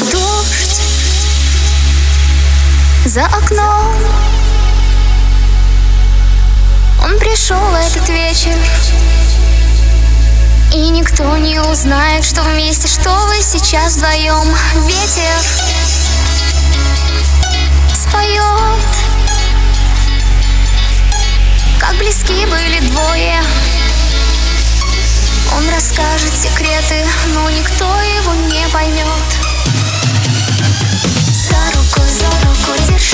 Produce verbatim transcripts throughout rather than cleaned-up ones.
Дождь за окном, он пришел этот вечер, и никто не узнает, что вместе, что вы сейчас вдвоем. Ветер споет, как близки были двое. Он расскажет секреты, но никто его не поймет. За руку, за руку держи,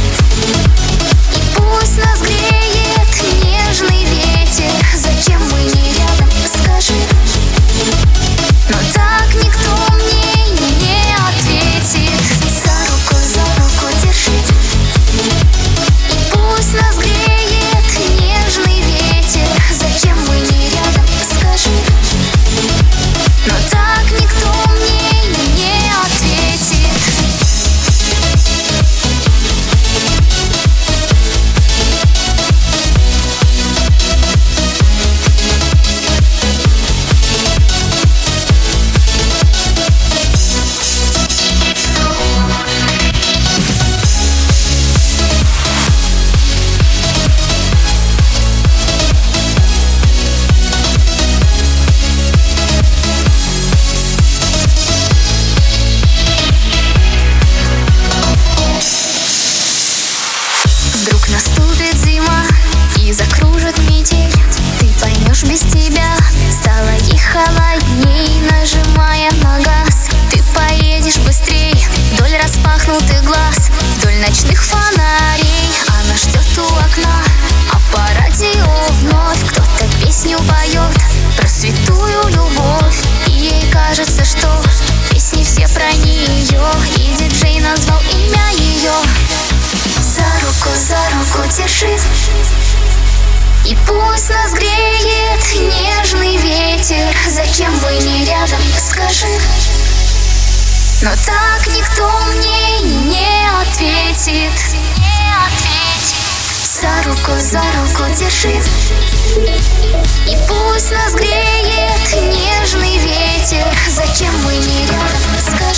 и пусть нас греет нежный ветер. Зачем мы не рядом, скажи? Но так никто мне не ответит. За руку, за руку держи, и пусть нас греет нежный ветер. Зачем мы не рядом, скажи? Но так никто мне не ответит. Наступит зима и закружит метель. Ты поймешь, без тебя стало ей холодней. Нажимая на газ, ты поедешь быстрей вдоль распахнутых глаз, вдоль ночных фонарей. Она ждет у окна, а по радио вновь кто-то песню поет про святую любовь. И ей кажется, что песни все про нее, и диджей назвал имя ее. За руку, за руку держи, и пусть нас греет нежный ветер. Зачем вы не рядом, скажи? Но так никто мне не ответит. Не ответит. За руку, за руку держи, и пусть нас греет нежный ветер. Зачем вы не рядом, скажи?